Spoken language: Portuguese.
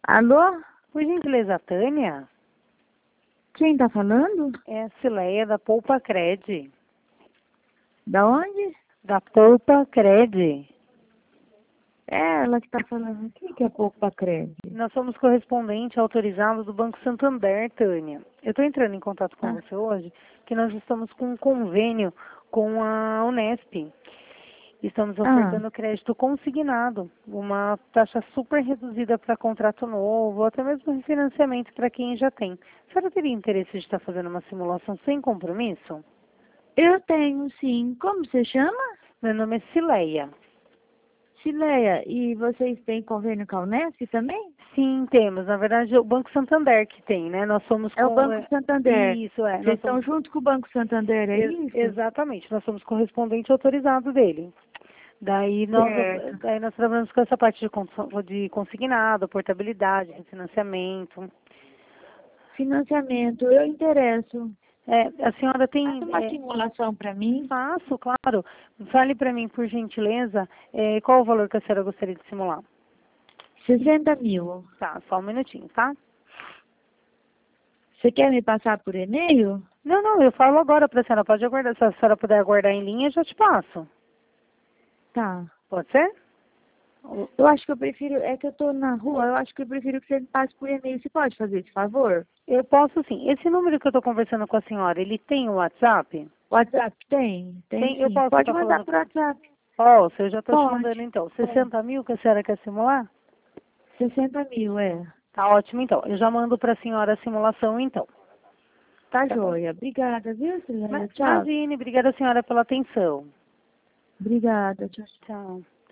Alô? Por gentileza, Tânia? Quem tá falando? É a Cileia da Poupa Cred. Da onde? Da Poupa Cred. É ela que tá falando. Quem que é Poupa Cred? Nós somos correspondente autorizado do Banco Santander, Tânia. Eu estou entrando em contato com você hoje, que nós estamos com um convênio com a Unesp. Estamos ofertando crédito consignado, uma taxa super reduzida para contrato novo, ou até mesmo refinanciamento para quem já tem. A senhora teria interesse de estar fazendo uma simulação sem compromisso? Eu tenho, sim. Como você chama? Meu nome é Cileia. Cileia, e vocês têm convênio com a Unesp também? Sim, temos. Na verdade, é o Banco Santander que tem, né? Nós somos É o Banco Santander. Isso, é. Vocês estão junto com o Banco Santander, é isso? Exatamente. Nós somos correspondente autorizado dele. Certo. Daí nós trabalhamos com essa parte de consignado, portabilidade, refinanciamento. Financiamento, eu interesso. A senhora tem... Faz uma simulação para mim. Faço, claro. Fale para mim, por gentileza, qual o valor que a senhora gostaria de simular. 60 mil. Tá, só um minutinho, tá? Você quer me passar por e-mail? Não, eu falo agora para a senhora. Pode aguardar. Se a senhora puder aguardar em linha, eu já te passo. Tá. Pode ser? Eu acho que eu prefiro, é que eu tô na rua, eu acho que eu prefiro que você me passe por e-mail. Você pode fazer esse favor? Eu posso sim. Esse número que eu estou conversando com a senhora, ele tem o WhatsApp? WhatsApp tem? Tem Eu sim. posso Pode estar mandar falando. por WhatsApp. Posso, eu já estou te Pode. mandando então. 60 mil que a senhora quer simular? 60 mil, é. Tá ótimo então. Eu já mando para a senhora a simulação então. Tá Tá bom? joia. Obrigada, viu, Silvia? Tchau. Imagine, obrigada senhora pela atenção. Obrigada, tchau. Tchau.